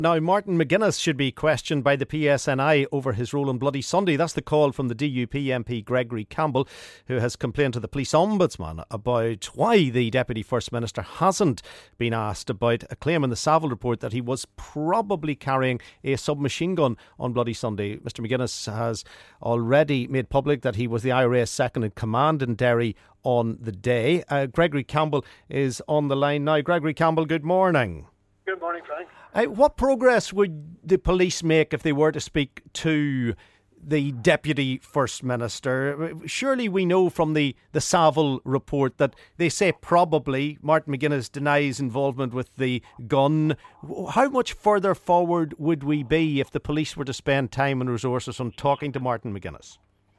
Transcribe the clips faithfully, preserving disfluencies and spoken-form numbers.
Now, Martin McGuinness should be questioned by the P S N I over his role on Bloody Sunday. That's the call from the D U P M P Gregory Campbell, who has complained to the police ombudsman about why the Deputy First Minister hasn't been asked about a claim in the Savile report that he was probably carrying a submachine gun on Bloody Sunday. Mister McGuinness has already made public that he was the I R A's second in command in Derry on the day. Uh, Gregory Campbell is on the line now. Gregory Campbell, good morning. Good morning, Frank. Uh, what progress would the police make if they were to speak to the Deputy First Minister? Surely we know from the, the Savile report that they say probably Martin McGuinness denies involvement with the gun. How much further forward would we be if the police were to spend time and resources on talking to Martin McGuinness?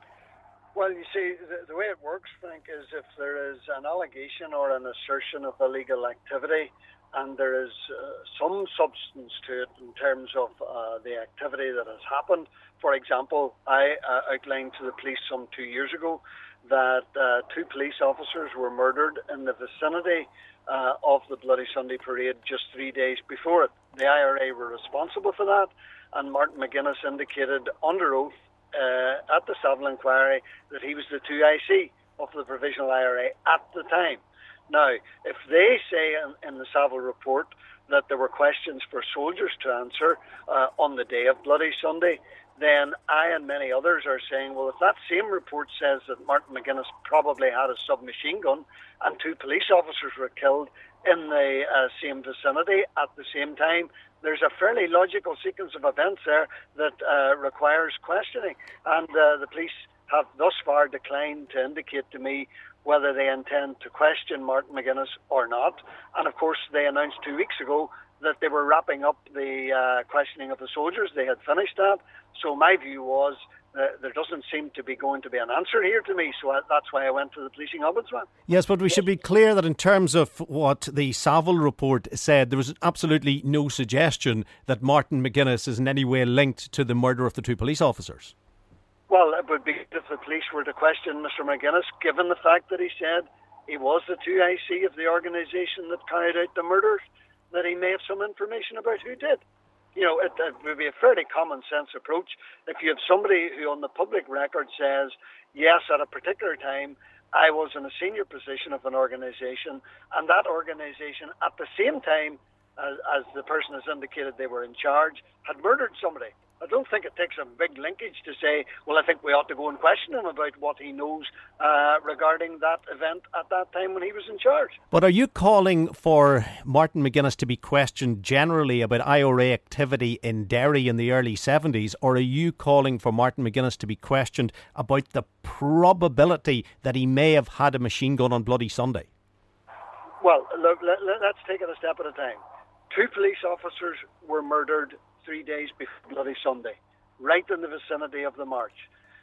Well, you see, the, the way it works, Frank, is if there is an allegation or an assertion of illegal activity, and there is uh, some substance to it in terms of uh, the activity that has happened. For example, I uh, outlined to the police some two years ago that uh, two police officers were murdered in the vicinity uh, of the Bloody Sunday parade just three days before it. The I R A were responsible for that, and Martin McGuinness indicated under oath uh, at the Savile inquiry that he was the two I C of the Provisional I R A at the time. Now, if they say in, in the Savile report that there were questions for soldiers to answer uh, on the day of Bloody Sunday, then I and many others are saying, well, if that same report says that Martin McGuinness probably had a submachine gun and two police officers were killed in the uh, same vicinity at the same time, there's a fairly logical sequence of events there that uh, requires questioning. And uh, the police have thus far declined to indicate to me whether they intend to question Martin McGuinness or not. And of course, they announced two weeks ago that they were wrapping up the uh, questioning of the soldiers. They had finished that. So my view was that there doesn't seem to be going to be an answer here to me. So that's why I went to the policing ombudsman. Yes, but we should be clear that in terms of what the Savile report said, there was absolutely no suggestion that Martin McGuinness is in any way linked to the murder of the two police officers. Well, it would be if the police were to question Mister McGuinness, given the fact that he said he was the two I C of the organisation that carried out the murders, that he may have some information about who did. You know, it, it would be a fairly common sense approach. If you have somebody who on the public record says, yes, at a particular time, I was in a senior position of an organisation, and that organisation at the same time as, as the person has indicated they were in charge, had murdered somebody. I don't think it takes a big linkage to say, well, I think we ought to go and question him about what he knows uh, regarding that event at that time when he was in charge. But are you calling for Martin McGuinness to be questioned generally about I R A activity in Derry in the early seventies, or are you calling for Martin McGuinness to be questioned about the probability that he may have had a machine gun on Bloody Sunday? Well, look, let, let, let's take it a step at a time. Two police officers were murdered three days before Bloody Sunday, right in the vicinity of the march.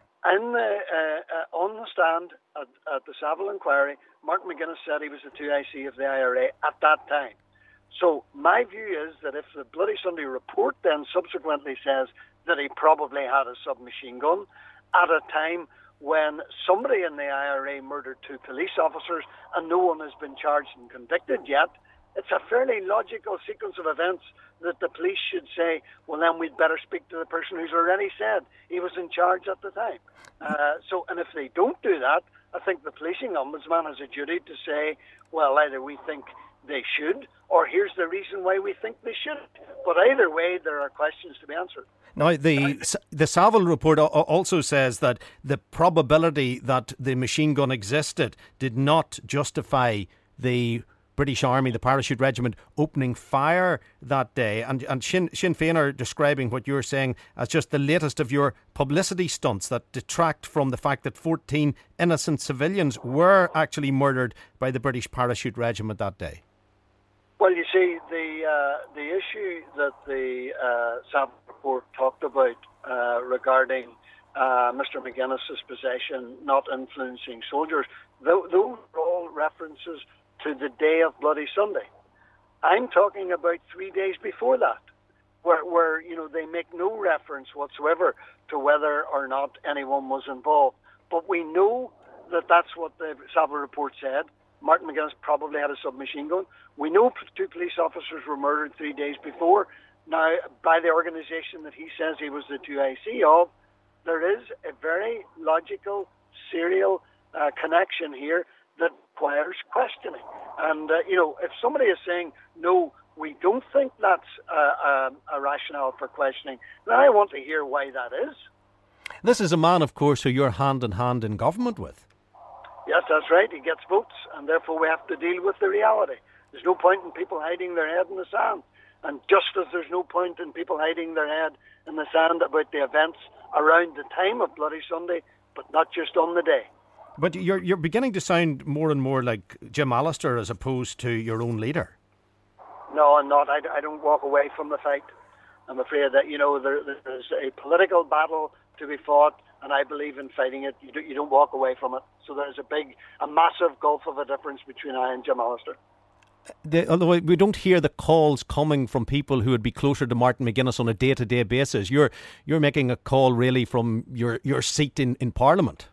In the, uh, uh, on the stand at, at the Savile inquiry, Martin McGuinness said he was the two I C of the I R A at that time. So my view is that if the Bloody Sunday report then subsequently says that he probably had a submachine gun at a time when somebody in the I R A murdered two police officers and no one has been charged and convicted yet, it's a fairly logical sequence of events that the police should say, well, then we'd better speak to the person who's already said he was in charge at the time. Uh, so, and if they don't do that, I think the policing ombudsman has a duty to say, well, either we think they should, or here's the reason why we think they shouldn't. But either way, there are questions to be answered. Now, the the Savile report also says that the probability that the machine gun existed did not justify the British Army, the Parachute Regiment, opening fire that day. And, and Sinn, Sinn Féin are describing what you're saying as just the latest of your publicity stunts that detract from the fact that fourteen innocent civilians were actually murdered by the British Parachute Regiment that day. Well, you see, the uh, the issue that the uh, Savile report talked about uh, regarding uh, Mister McGuinness's possession not influencing soldiers, th- those are all references to the day of Bloody Sunday. I'm talking about three days before that, where, where you know they make no reference whatsoever to whether or not anyone was involved. But we know that that's what the Savile report said. Martin McGuinness probably had a submachine gun. We know two police officers were murdered three days before. now by the organisation that he says he was the two I C of. There is a very logical, serial uh, connection here that requires questioning. And, uh, you know, if somebody is saying, no, we don't think that's uh, um, a rationale for questioning, then I want to hear why that is. This is a man, of course, who you're hand in hand in government with. Yes, that's right. He gets votes, and therefore we have to deal with the reality. There's no point in people hiding their head in the sand. And just as there's no point in people hiding their head in the sand about the events around the time of Bloody Sunday, but not just on the day. But you're you're beginning to sound more and more like Jim Allister as opposed to your own leader. No, I'm not. I, I don't walk away from the fight. I'm afraid that, you know, there, there's a political battle to be fought, and I believe in fighting it. You, do, you don't walk away from it. So there's a big, a massive gulf of a difference between I and Jim Allister. The, although we don't hear the calls coming from people who would be closer to Martin McGuinness on a day-to-day basis. You're you're making a call really from your, your seat in, in Parliament.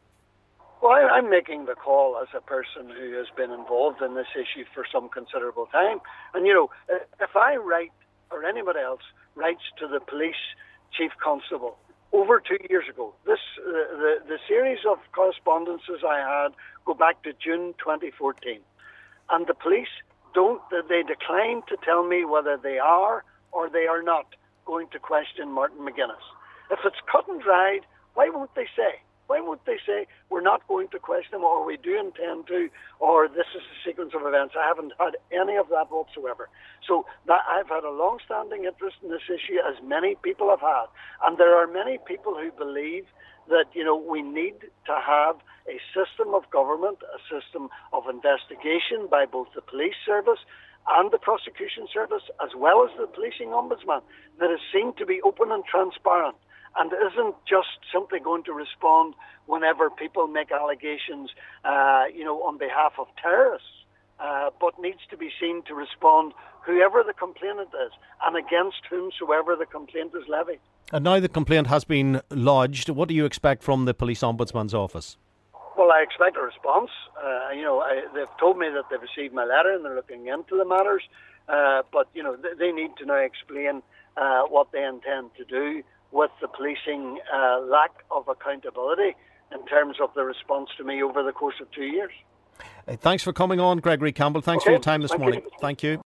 Well, I, I'm making the call as a person who has been involved in this issue for some considerable time. And, you know, if I write, or anybody else writes to the police chief constable over two years ago, this uh, the, the series of correspondences I had go back to June twenty fourteen. And the police don't, they decline to tell me whether they are or they are not going to question Martin McGuinness. If it's cut and dried, why won't they say? Why won't they say, we're not going to question him, or we do intend to, or this is the sequence of events? I haven't had any of that whatsoever. So that I've had a long-standing interest in this issue, as many people have had. And there are many people who believe that, you know, we need to have a system of government, a system of investigation by both the police service and the prosecution service, as well as the policing ombudsman, that is seen to be open and transparent, and isn't just simply going to respond whenever people make allegations, uh, you know, on behalf of terrorists, uh, but needs to be seen to respond whoever the complainant is and against whomsoever the complaint is levied. And now the complaint has been lodged. What do you expect from the Police Ombudsman's office? Well, I expect a response. Uh, you know, I, they've told me that they've received my letter and they're looking into the matters. Uh, but, you know, they, they need to now explain uh, what they intend to do with the policing uh, lack of accountability in terms of the response to me over the course of two years. Uh, thanks for coming on, Gregory Campbell. Thanks okay. for your time this Thank morning. You. Thank you.